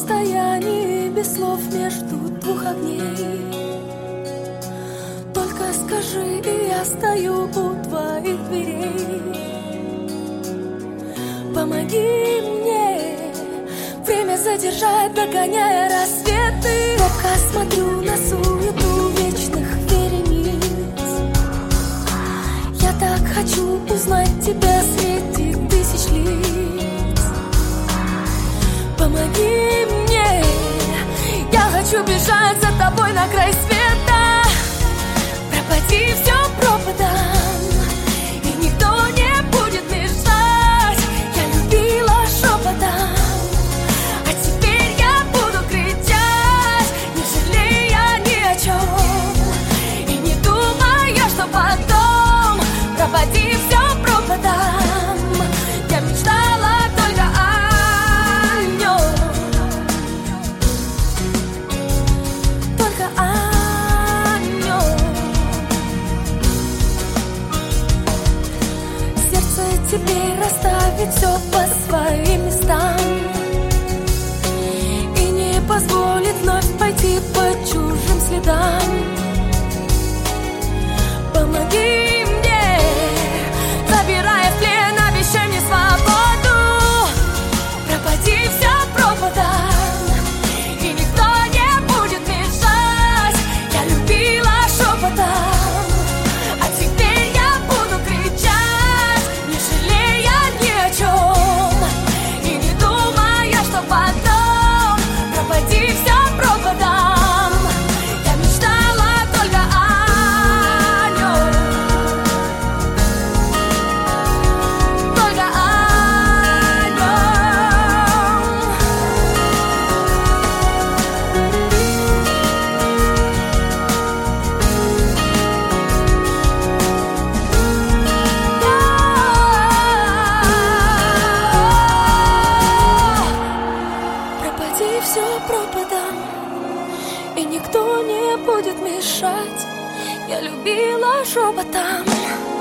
расстоянии, без слов между двух огней. Только скажи, и я стою у твоих дверей. Помоги мне время задержать, догоняя рассветы. Робко смотрю на суету вечных верениц. Я так хочу узнать тебя среди тысяч лиц. Помоги мне, я хочу бежать за тобой на край света. Пропади все пропадом, и никто не будет мешать. Я любила шепотом, а теперь я буду кричать, не жалея ни о чем, и не думая, что потом. Пропади все пропадом, я мечтала только о нем, только о нем. Сердце теперь расставит все по своим местам и не позволит вновь пойти по чужим следам. Помоги мне, забирая в плен, обещай мне свободу. Пропади все пропадом, и никто не будет мешать. Я любила шепотом, а теперь я буду кричать, не жалея ни о чем, и не думая, что потом. Пропади все пропадом, я мечтала только о нем, только о нем. Пропади все пропадом, и никто не будет мешать. Я любила шепотом.